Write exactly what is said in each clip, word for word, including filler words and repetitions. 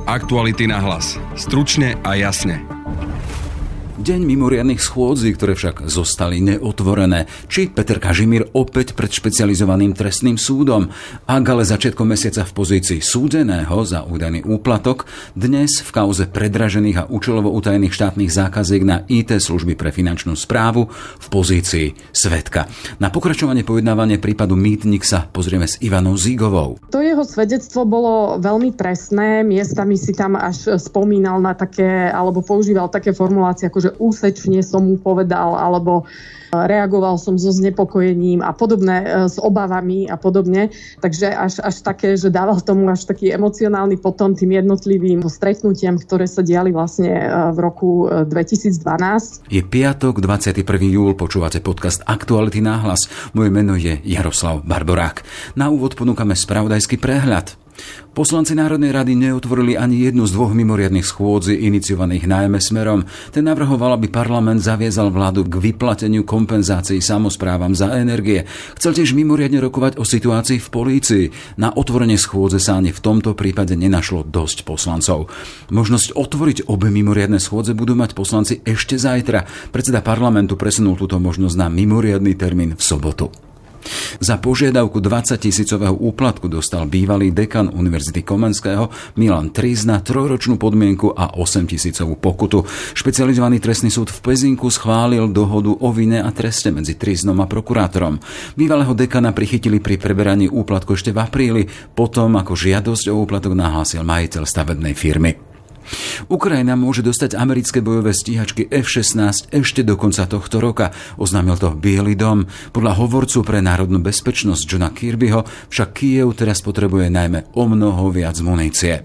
Aktuality na hlas. Stručne a jasne. Deň mimoriadnych schôdzí, ktoré však zostali neotvorené. Či Peter Kažimír opäť pred špecializovaným trestným súdom? Ak ale začiatkom mesiaca v pozícii súdeného za údajný úplatok, dnes v kauze predražených a účelovo utajených štátnych zákaziek na í té služby pre finančnú správu v pozícii svedka. Na pokračovanie pojednávania prípadu Mýtnik sa pozrieme s Ivanou Zígovou. To jeho svedectvo bolo veľmi presné, miestami si tam až spomínal na také, alebo používal také formulácie ako, že úsečne som mu povedal, alebo reagoval som so znepokojením a podobné, s obavami a podobne. Takže až, až také, že dával tomu až taký emocionálny potom tým jednotlivým stretnutiam, ktoré sa diali vlastne v roku dvetisícdvanásť. Je piatok, dvadsiateho prvého júla, počúvate podcast Aktuality na hlas. Moje meno je Jaroslav Barborák. Na úvod ponúkame spravodajský prehľad. Poslanci Národnej rady neotvorili ani jednu z dvoch mimoriadnych schôdzí iniciovaných najmä Smerom. Ten navrhoval, aby parlament zaviazal vládu k vyplateniu kompenzácií samosprávam za energie. Chcel tiež mimoriadne rokovať o situácii v polícii. Na otvorenie schôdze sa ani v tomto prípade nenašlo dosť poslancov. Možnosť otvoriť obe mimoriadne schôdze budú mať poslanci ešte zajtra. Predseda parlamentu presunul túto možnosť na mimoriadny termín v sobotu. Za požiadavku dvadsaťtisícového úplatku dostal bývalý dekan Univerzity Komenského Milan Trizna trojročnú podmienku a osemtisícovú pokutu. Špecializovaný trestný súd v Pezinku schválil dohodu o vine a treste medzi Triznom a prokurátorom. Bývalého dekana prichytili pri preberaní úplatku ešte v apríli, potom ako žiadosť o úplatok nahlásil majiteľ stavebnej firmy. Ukrajina môže dostať americké bojové stíhačky ef šestnásť ešte do konca tohto roka, oznámil to Biely dom. Podľa hovorcu pre národnú bezpečnosť Johna Kirbyho však Kyjev teraz potrebuje najmä o mnoho viac munície.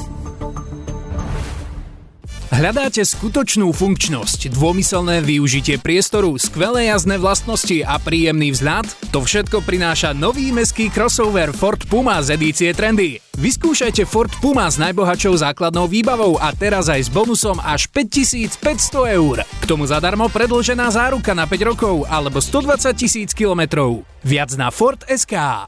Hľadáte skutočnú funkčnosť, dômyselné využitie priestoru, skvelé jazdné vlastnosti a príjemný vzhľad? To všetko prináša nový mestský crossover Ford Puma z edície Trendy. Vyskúšajte Ford Puma s najbohatšou základnou výbavou a teraz aj s bonusom až päťtisícpäťsto eur. K tomu zadarmo predĺžená záruka na päť rokov alebo stodvadsať tisíc kilometrov. Viac na Ford bodka es ká.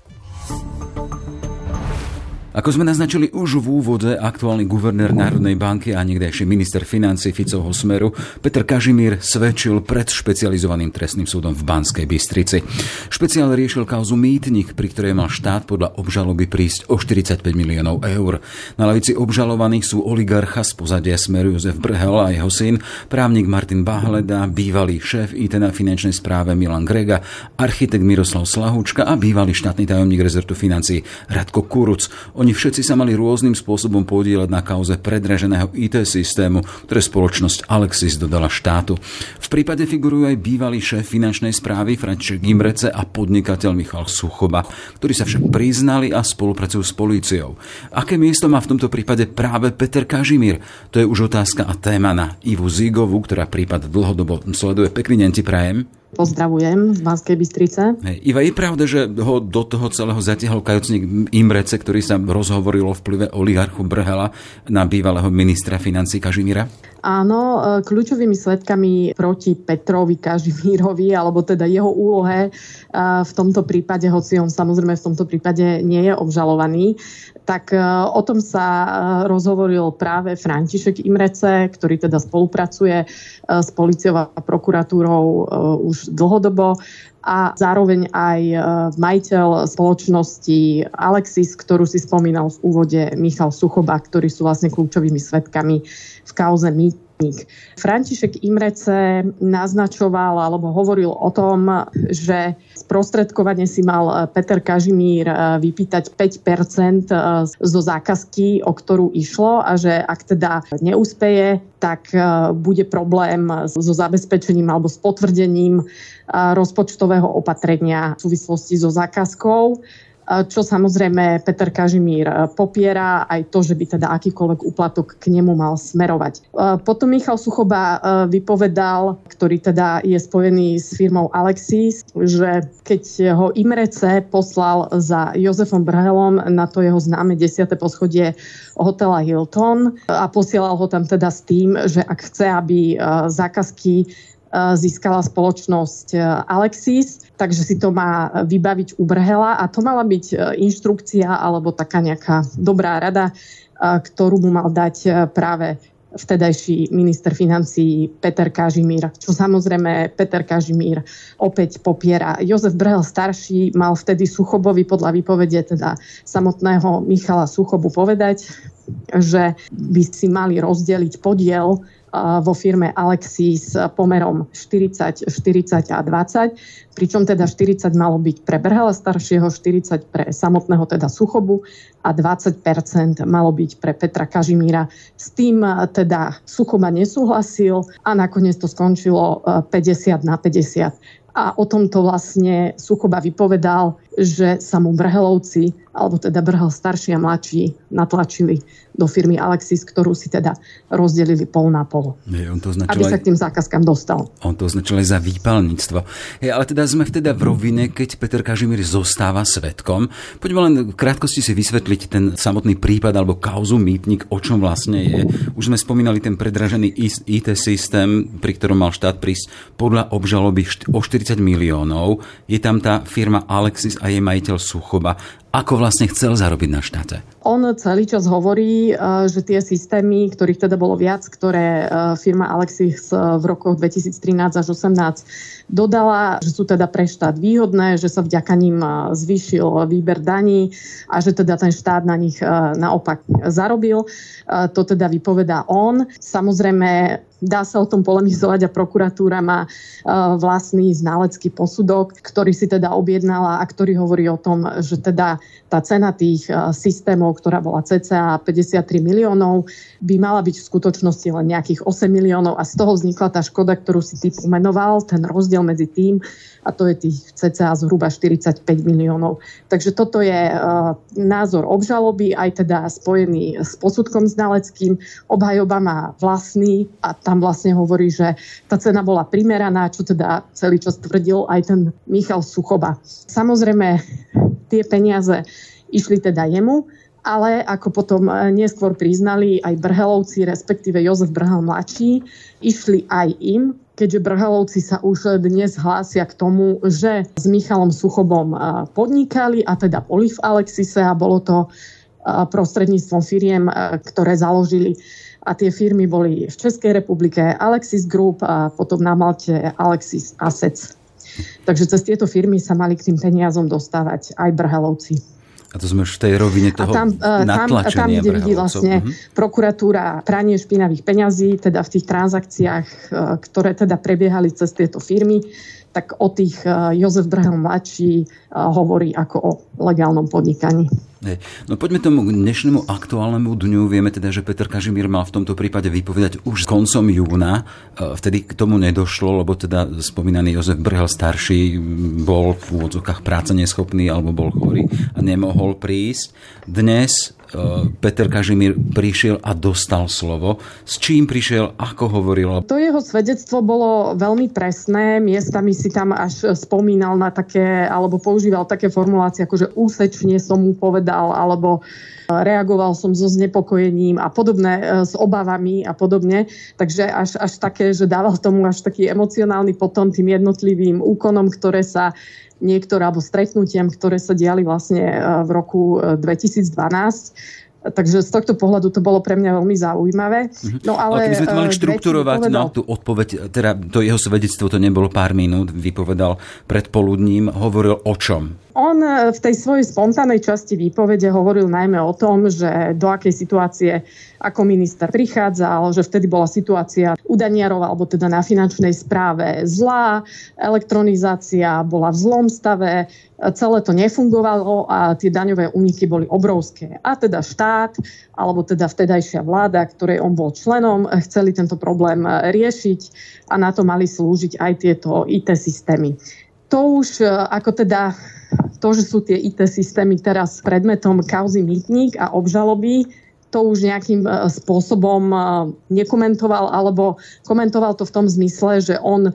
Ako sme naznačili už v úvode, aktuálny guvernér Národnej banky a niekdejší minister financií Ficovho Smeru Peter Kažimír svedčil pred špecializovaným trestným súdom v Banskej Bystrici. Špeciál riešil kauzu Mýtnik, pri ktorej mal štát podľa obžaloby prísť o štyridsaťpäť miliónov eur. Na lavici obžalovaných sú oligarcha z pozadia Smeru Jozef Brhel a jeho syn, právnik Martin Bahleda, bývalý šéf í té na finančnej správe Milan Grega, architekt Miroslav Slahúčka a bývalý štátny tajomník rezortu financií Radko Kuruc. Oni všetci sa mali rôznym spôsobom podieľať na kauze predraženého í té systému, ktoré spoločnosť Alexis dodala štátu. V prípade figurujú aj bývalý šéf finančnej správy František Imrece a podnikateľ Michal Suchoba, ktorí sa však priznali a spolupracujú s políciou. Aké miesto má v tomto prípade práve Peter Kažimír? To je už otázka a téma na Ivu Zígovú, ktorá prípad dlhodobo sleduje. Pekný deň ti prajem. Pozdravujem z Banskej Bystrice. Hej, Iva, je pravda, že ho do toho celého zatiahol kajúcnik Imrece, ktorý sa rozhovoril o vplyve oligarchu Brhela na bývalého ministra financií Kažimíra? Áno, kľúčovými svedkami proti Petrovi Kažimírovi, alebo teda jeho úlohe v tomto prípade, hoci on samozrejme v tomto prípade nie je obžalovaný, tak o tom sa rozhovoril práve František Imrece, ktorý teda spolupracuje s políciou a prokuratúrou už dlhodobo, a zároveň aj majiteľ spoločnosti Alexis, ktorú si spomínal v úvode Michal Suchoba, ktorí sú vlastne kľúčovými svedkami v kauze Mýtnik. František Imrece naznačoval alebo hovoril o tom, že sprostredkovane si mal Peter Kažimír vypýtať päť percent zo zákazky, o ktorú išlo, a že ak teda neúspeje, tak bude problém so zabezpečením alebo s potvrdením rozpočtového opatrenia v súvislosti so zákazkou, čo samozrejme Peter Kažimír popiera, aj to, že by teda akýkoľvek úplatok k nemu mal smerovať. Potom Michal Suchoba vypovedal, ktorý teda je spojený s firmou Alexis, že keď ho Imrece poslal za Jozefom Brhelom na to jeho známe desiate poschodie hotela Hilton a posielal ho tam teda s tým, že ak chce, aby zákazky získala spoločnosť Alexis, takže si to má vybaviť u Brhela a to mala byť inštrukcia alebo taká nejaká dobrá rada, ktorú mu mal dať práve vtedajší minister financií Peter Kažimír, čo samozrejme Peter Kažimír opäť popiera. Jozef Brhel starší mal vtedy Suchobovi podľa výpovede teda samotného Michala Suchobu povedať, že by si mali rozdeliť podiel vo firme Alexis pomerom štyridsať, štyridsať a dvadsať, pričom teda štyridsať malo byť pre Brhela staršieho, štyridsať pre samotného teda Suchobu a dvadsať percent malo byť pre Petra Kažimíra. S tým teda Suchoba nesúhlasil a nakoniec to skončilo päťdesiat na päťdesiat. A o tomto vlastne Suchoba vypovedal, že sa mu Brhelovci, alebo teda Brhel starší a mladší, natlačili do firmy Alexis, ktorú si teda rozdelili pol na pol. Je, on to aby sa k tým zákazkám dostal. On to označil aj za výpalníctvo. Je, ale teda sme vteda v rovine, keď Peter Kažimír zostáva svedkom. Poďme len v krátkosti si vysvetliť ten samotný prípad alebo kauzu Mýtnik, o čom vlastne je. Už sme spomínali ten predražený í té systém, pri ktorom mal štát prísť podľa obžaloby o štyridsať miliónov. Je tam tá firma Alexis a jej majiteľ Suchoba. Ako vlastne chcel zarobiť na štáte? On celý čas hovorí, že tie systémy, ktorých teda bolo viac, ktoré firma Alexis v rokoch dvetisíctrinásť až osemnásť dodala, že sú teda pre štát výhodné, že sa vďaka ním zvýšil výber daní a že teda ten štát na nich naopak zarobil. To teda vypovedá on. Samozrejme, dá sa o tom polemizovať a prokuratúra má vlastný znalecký posudok, ktorý si teda objednala a ktorý hovorí o tom, že teda tá cena tých systémov, ktorá bola cca päťdesiattri miliónov, by mala byť v skutočnosti len nejakých osem miliónov a z toho vznikla tá škoda, ktorú si ty pomenoval, ten rozdiel medzi tým a to je tých cca zhruba štyridsaťpäť miliónov. Takže toto je uh, názor obžaloby, aj teda spojený s posudkom znaleckým. Obhajoba má vlastný a tam vlastne hovorí, že tá cena bola primeraná, čo teda celý čas tvrdil aj ten Michal Suchoba. Samozrejme, tie peniaze išli teda jemu, ale ako potom neskôr priznali aj Brhelovci, respektíve Jozef Brhel mladší, išli aj im, keďže Brhelovci sa už dnes hlásia k tomu, že s Michalom Suchobom podnikali a teda boli v Alexise a bolo to prostredníctvom firiem, ktoré založili. A tie firmy boli v Českej republike Alexis Group a potom na Malte Alexis Assets. Takže cez tieto firmy sa mali k tým peniazom dostávať aj Brhelovci. A to sme už v tej rovine toho tam, natlačenia tam, tam, kde vidí vlastne uh-huh. prokuratúra pranie špinavých peňazí, teda v tých transakciách, ktoré teda prebiehali cez tieto firmy, tak o tých Jozef Brhel mladší hovorí ako o legálnom podnikaní. Hej. No poďme tomu dnešnému aktuálnemu dňu. Vieme teda, že Peter Kažimír mal v tomto prípade vypovedať už koncom júna. Vtedy k tomu nedošlo, lebo teda spomínaný Jozef Brhel starší bol v úvodzovkách práce neschopný alebo bol chorý a nemohol prísť. Dnes Peter Kažimír prišiel a dostal slovo. S čím prišiel, ako hovoril? To jeho svedectvo bolo veľmi presné. Miestami si tam až spomínal na také, alebo používal také formulácie, ako že úsečne som mu povedal, alebo reagoval som so znepokojením a podobné, s obavami a podobne. Takže až, až také, že dával tomu až taký emocionálny potom tým jednotlivým úkonom, ktoré sa niektoré, alebo stretnutiam, ktoré sa diali vlastne v roku dvetisícdvanásť. Takže z tohto pohľadu to bolo pre mňa veľmi zaujímavé. No, ale, ale keby sme to mali štruktúrovať na tú odpoveď, teda to jeho svedectvo, to nebolo pár minút, vypovedal predpoludním, hovoril o čom? On v tej svojej spontánnej časti výpovede hovoril najmä o tom, že do akej situácie ako minister prichádzal, že vtedy bola situácia u daniarov, alebo teda na finančnej správe zlá, elektronizácia bola v zlom stave, celé to nefungovalo a tie daňové úniky boli obrovské. A teda štát, alebo teda vtedajšia vláda, ktorej on bol členom, chceli tento problém riešiť a na to mali slúžiť aj tieto í té systémy. To už ako teda to, že sú tie í té systémy teraz predmetom kauzy Mýtnik a obžaloby, to už nejakým spôsobom nekomentoval, alebo komentoval to v tom zmysle, že on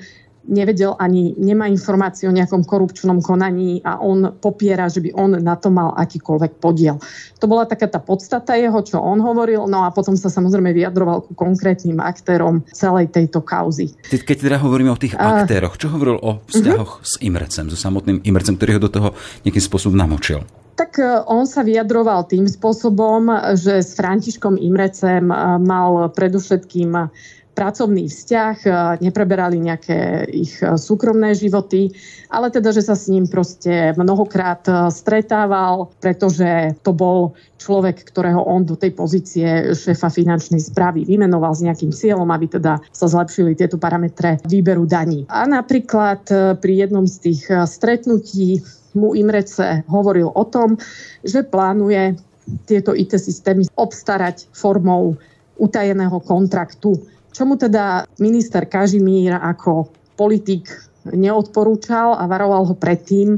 nevedel ani, nemá informácie o nejakom korupčnom konaní a on popiera, že by on na to mal akýkoľvek podiel. To bola taká tá podstata jeho, čo on hovoril, no a potom sa samozrejme vyjadroval ku konkrétnym aktérom celej tejto kauzy. Keď teda hovoríme o tých a... aktéroch, čo hovoril o vzťahoch uh-huh. s Imrecem, so samotným Imrecem, ktorý ho do toho nejakým spôsobom namočil? Tak on sa vyjadroval tým spôsobom, že s Františkom Imrecem mal predovšetkým pracovný vzťah, nepreberali nejaké ich súkromné životy, ale teda, že sa s ním proste mnohokrát stretával, pretože to bol človek, ktorého on do tej pozície šéfa finančnej správy vymenoval s nejakým cieľom, aby teda sa zlepšili tieto parametre výberu daní. A napríklad pri jednom z tých stretnutí mu Imrece hovoril o tom, že plánuje tieto í té systémy obstarať formou utajeného kontraktu, čomu teda minister Kažimír ako politik neodporúčal a varoval ho predtým,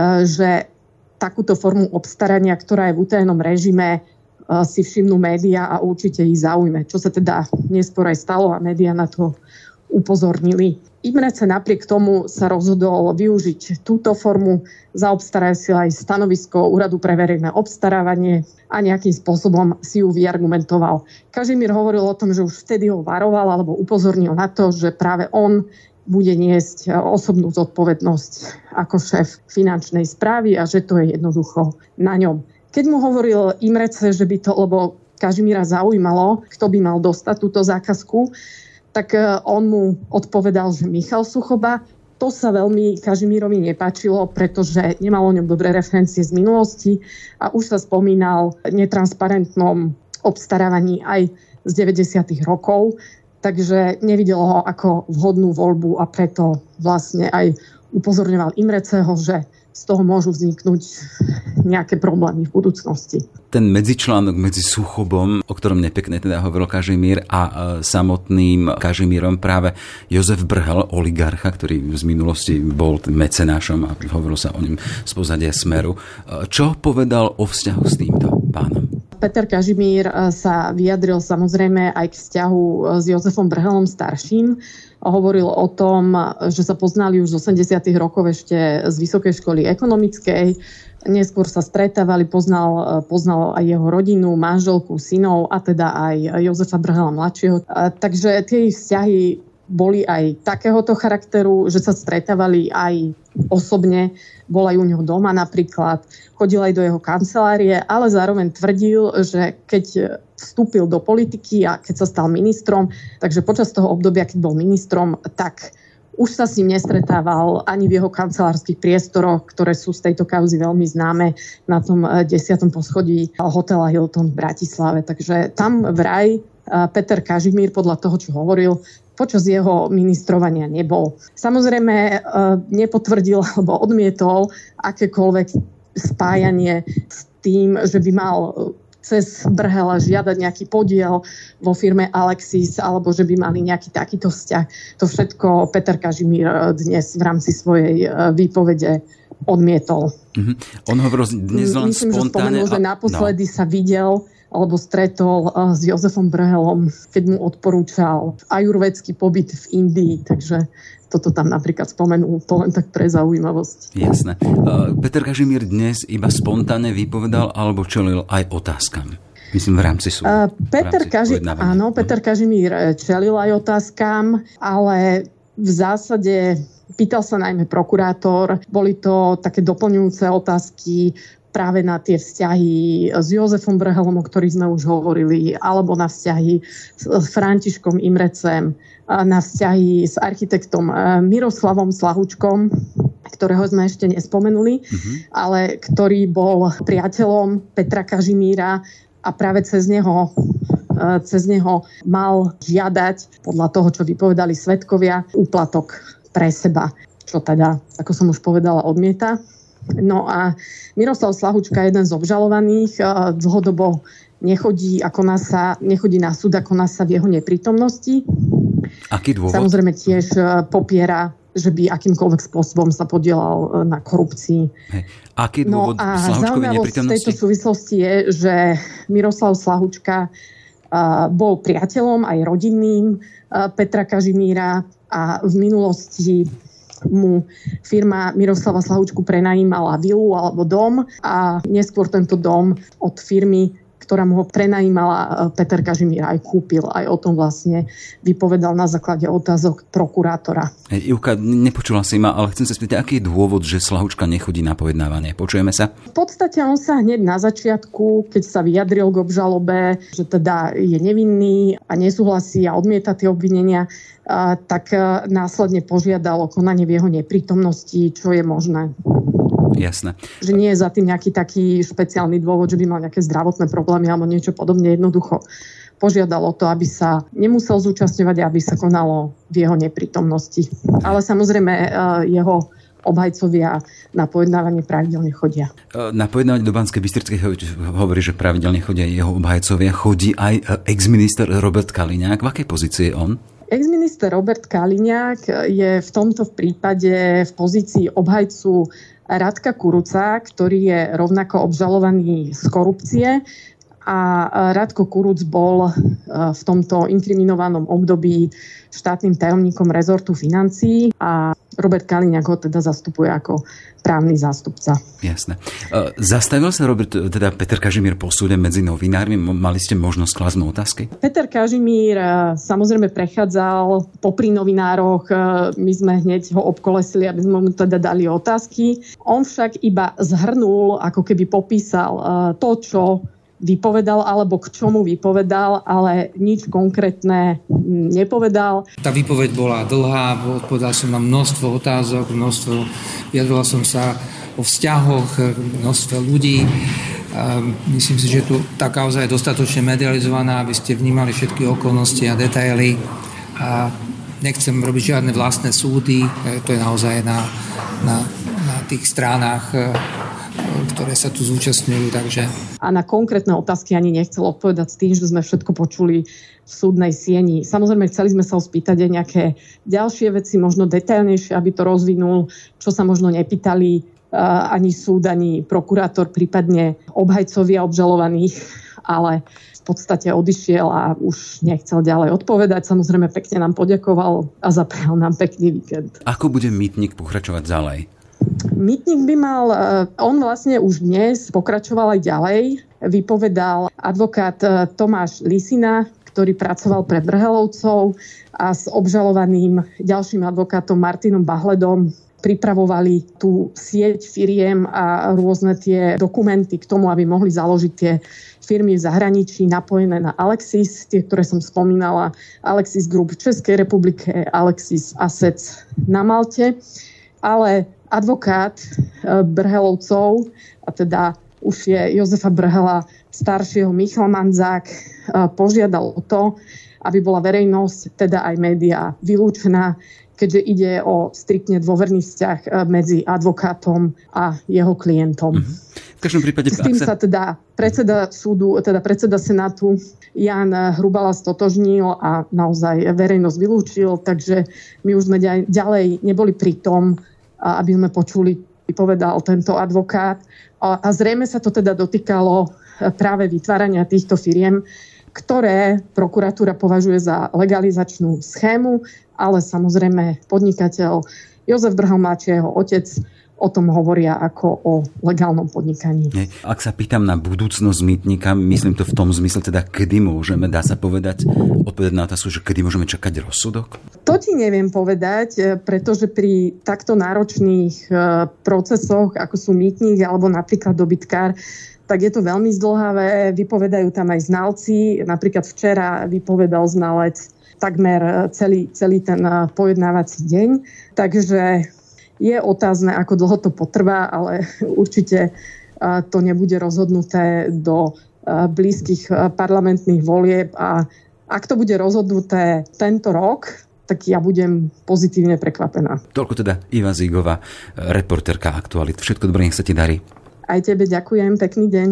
že takúto formu obstarania, ktorá je v utajenom režime, si všimnú médiá a určite ich zaujme. Čo sa teda neskôr aj stalo a médiá na to upozornili. Imrece napriek tomu sa rozhodol využiť túto formu, zaobstarať si aj stanovisko Úradu pre verejné obstarávanie a nejakým spôsobom si ju vyargumentoval. Kažimír hovoril o tom, že už vtedy ho varoval alebo upozornil na to, že práve on bude niesť osobnú zodpovednosť ako šéf finančnej správy a že to je jednoducho na ňom. Keď mu hovoril Imrece, že by to, lebo Kažimíra zaujímalo, kto by mal dostať túto zákazku, tak on mu odpovedal, že Michal Suchoba. To sa veľmi Kažimírovi nepáčilo, pretože nemal o ňom dobré referencie z minulosti a už sa spomínal v netransparentnom obstarávaní aj z deväťdesiatych rokov, takže nevidel ho ako vhodnú voľbu a preto vlastne aj upozorňoval Imreceho, že z toho môžu vzniknúť nejaké problémy v budúcnosti. Ten medzičlánok medzi Suchobom, o ktorom nepekne teda hovoril Kažimír, a samotným Kažimírom práve Jozef Brhel, oligarcha, ktorý z minulosti bol mecenášom a hovorilo sa o ňom z pozadia Smeru. Čo povedal o vzťahu s týmto pánom? Peter Kažimír sa vyjadril samozrejme aj k vzťahu s Jozefom Brhelom starším. Hovoril o tom, že sa poznali už z osemdesiatych rokov ešte z Vysokej školy ekonomickej. Neskôr sa stretávali, poznal, poznal aj jeho rodinu, manželku, synov a teda aj Jozefa Brhela mladšieho. Takže tie vzťahy boli aj takéhoto charakteru, že sa stretávali aj osobne, bol aj u neho doma napríklad, chodil aj do jeho kancelárie, ale zároveň tvrdil, že keď vstúpil do politiky a keď sa stal ministrom, takže počas toho obdobia, keď bol ministrom, tak už sa s ním nestretával ani v jeho kancelárskych priestoroch, ktoré sú z tejto kauzy veľmi známe na tom desiatom poschodí hotela Hilton v Bratislave. Takže tam vraj Peter Kažimír podľa toho, čo hovoril, počas jeho ministrovania nebol. Samozrejme nepotvrdil alebo odmietol akékoľvek spájanie s tým, že by mal cez Brhela žiadať nejaký podiel vo firme Alexis alebo že by mali nejaký takýto vzťah. To všetko Peter Kažimír dnes v rámci svojej výpovede odmietol. Mm-hmm. On hovoril dnes len Myslím, spontánne. Myslím, že spomenul, že naposledy no. sa videl alebo stretol s Jozefom Brhelom, keď mu odporúčal ajurvédsky pobyt v Indii, takže toto tam napríklad spomenul, to len tak pre zaujímavosť. Jasné. Uh, Peter Kažimír dnes iba spontánne vypovedal alebo čelil aj otázkam? Myslím v rámci súdu. Uh, Peter Kaži- áno, Peter Kažimír čelil aj otázkam, ale v zásade pýtal sa najmä prokurátor. Boli to také doplňujúce otázky práve na tie vzťahy s Jozefom Brhelom, o ktorých sme už hovorili, alebo na vzťahy s Františkom Imrecem, na vzťahy s architektom Miroslavom Slahučkom, ktorého sme ešte nespomenuli, mm-hmm. ale ktorý bol priateľom Petra Kažimíra a práve cez neho, cez neho mal žiadať, podľa toho, čo vypovedali svedkovia, úplatok pre seba, čo teda, ako som už povedala, odmieta. No a Miroslav Slahučka, jeden z obžalovaných, dlhodobo nechodí, ako nás sa, nechodí na súd, ako nás sa v jeho neprítomnosti. Aký dôvod? Samozrejme tiež popiera, že by akýmkoľvek spôsobom sa podielal na korupcii. Hej. Aký dôvod no a Slahučkovej neprítomnosti? V tejto súvislosti je, že Miroslav Slahučka bol priateľom aj rodinným Petra Kažimíra a v minulosti mu firma Miroslava Slahučku prenajímala vilu alebo dom a neskôr tento dom od firmy, ktorá mu ho prenajímala, Peter Kažimír aj kúpil. Aj o tom vlastne vypovedal na základe otázok prokurátora. Hey, Ivka, nepočula si ma, ale chcem sa spýtať, aký je dôvod, že Slahučka nechodí na pojednávanie? Počujeme sa? V podstate on sa hneď na začiatku, keď sa vyjadril k obžalobe, že teda je nevinný a nesúhlasí a odmieta tie obvinenia, tak následne požiadal o konanie v jeho neprítomnosti, čo je možné. Jasné. Že nie je za tým nejaký taký špeciálny dôvod, že by mal nejaké zdravotné problémy alebo niečo podobne. Jednoducho požiadalo to, aby sa nemusel zúčastňovať a aby sa konalo v jeho neprítomnosti. Ale samozrejme jeho obhajcovia na pojednávanie pravidelne chodia. Na pojednávanie do Banskej Bystrickej hovorí, že pravidelne chodia jeho obhajcovia. Chodí aj exminister Robert Kaliňák. V akej pozícii je on? Exminister Robert Kaliňák je v tomto prípade v pozícii obhajcu Radka Kuruca, ktorý je rovnako obžalovaný z korupcie a Radko Kuruc bol v tomto inkriminovanom období štátnym tajomníkom rezortu financií a Robert Kaliňák ho teda zastupuje ako právny zástupca. Jasné. Zastavil sa Robert, teda Peter Kažimír po súde medzi novinármi? Mali ste možnosť klásť mu otázky? Peter Kažimír samozrejme prechádzal popri novinároch. My sme hneď ho obkolesili, aby sme mu teda dali otázky. On však iba zhrnul, ako keby popísal to, čo vypovedal alebo k čomu vypovedal, ale nič konkrétne nepovedal. Tá výpoveď bola dlhá, odpovedal som na množstvo otázok, množstvo, vyjadroval som sa o vzťahoch, množstvo ľudí. Myslím si, že tu tá kauza je dostatočne medializovaná, aby ste vnímali všetky okolnosti a detaily. A nechcem robiť žiadne vlastné súdy, to je naozaj na, na, na tých stránach, ktoré sa tu zúčastňujú. Takže... A na konkrétne otázky ani nechcel odpovedať s tým, že sme všetko počuli v súdnej sieni. Samozrejme, chceli sme sa ho spýtať aj nejaké ďalšie veci, možno detailnejšie, aby to rozvinul, čo sa možno nepýtali uh, ani súd, ani prokurátor, prípadne obhajcovia obžalovaných, ale v podstate odišiel a už nechcel ďalej odpovedať. Samozrejme, pekne nám poďakoval a zaprial nám pekný víkend. Ako bude mýtnik pokračovať ďalej? Mýtnik by mal, on vlastne už dnes pokračoval aj ďalej. Vypovedal advokát Tomáš Lisina, ktorý pracoval pre Brhelovcov a s obžalovaným ďalším advokátom Martinom Bahledom pripravovali tú sieť firiem a rôzne tie dokumenty k tomu, aby mohli založiť tie firmy v zahraničí napojené na Alexis, tie, ktoré som spomínala, Alexis Group v Českej republike, Alexis Assets na Malte. Ale advokát Brhelovcov, a teda už je Jozefa Brhela staršieho, Michal Manzák, požiadal o to, aby bola verejnosť, teda aj médiá, vylúčená, keďže ide o striktne dôverný vzťah medzi advokátom a jeho klientom. V každom prípade... S tým sa teda predseda súdu, teda predseda Senátu Jan Hrubala stotožnil a naozaj verejnosť vylúčil, takže my už sme ďalej neboli pri tom, aby sme počuli, povedal tento advokát. A zrejme sa to teda dotýkalo práve vytvárania týchto firiem, ktoré prokuratúra považuje za legalizačnú schému, ale samozrejme podnikateľ Jozef Brhel mladší a jeho otec o tom hovoria ako o legálnom podnikaní. Ak sa pýtam na budúcnosť mýtnika, myslím to v tom zmysle, teda kedy môžeme, dá sa povedať, odpovedať na otázku, že kedy môžeme čakať rozsudok? To ti neviem povedať, pretože pri takto náročných procesoch, ako sú mýtnik alebo napríklad dobytkár, tak je to veľmi zdĺhavé, vypovedajú tam aj znalci. Napríklad včera vypovedal znalec takmer celý, celý ten pojednávací deň. Takže je otázne, ako dlho to potrvá, ale určite to nebude rozhodnuté do blízkych parlamentných volieb. A ak to bude rozhodnuté tento rok, tak ja budem pozitívne prekvapená. Toľko teda Iva Zígová, reportérka Aktualit. Všetko dobré, nech sa ti darí. Aj tebe ďakujem, pekný deň.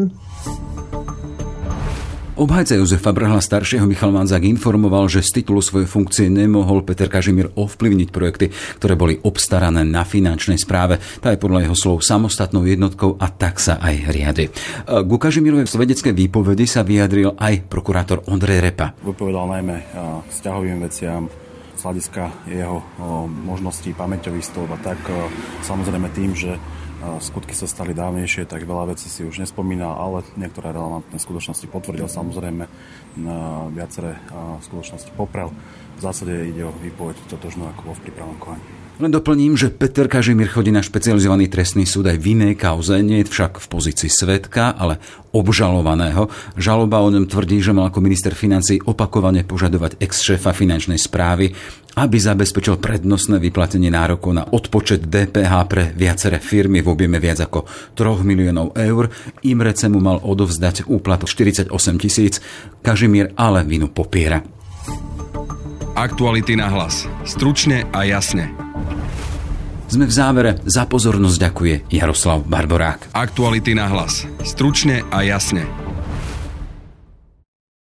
Obhajca Jozefa Brhela staršieho Michal Manzák informoval, že z titulu svojej funkcie nemohol Peter Kažimír ovplyvniť projekty, ktoré boli obstarané na finančnej správe. Tá je podľa jeho slov samostatnou jednotkou a tak sa aj riadi. Ku Kažimírovej svedeckej výpovedi sa vyjadril aj prokurátor Ondrej Repa. Vypovedal najmä vzťahovým veciam, z hľadiska jeho možností, pamäťových stôp a tak. Samozrejme tým, že skutky sa stali dávnejšie, tak veľa vecí si už nespomína, ale niektoré relevantné skutočnosti potvrdil. Samozrejme viaceré skutočnosti poprel. V zásade ide o výpoveď totožnú ako vo prípravnom konaní. Len doplním, že Peter Kažimír chodí na špecializovaný trestný súd aj v inej kauze, nie je však v pozícii svedka, ale obžalovaného. Žaloba o ňom tvrdí, že mal ako minister financií opakovane požadovať ex-šéfa finančnej správy, aby zabezpečil prednostné vyplatenie nárokov na odpočet dé pé há pre viaceré firmy v objeme viac ako tri miliónov eur. Imrece mu mal odovzdať úplatok štyridsaťosem tisíc. Kažimír ale vinu popiera. Aktuality na hlas. Stručne a jasne. Sme v závere. Za pozornosť ďakuje Jaroslav Barborák. Aktuality na hlas. Stručne a jasne.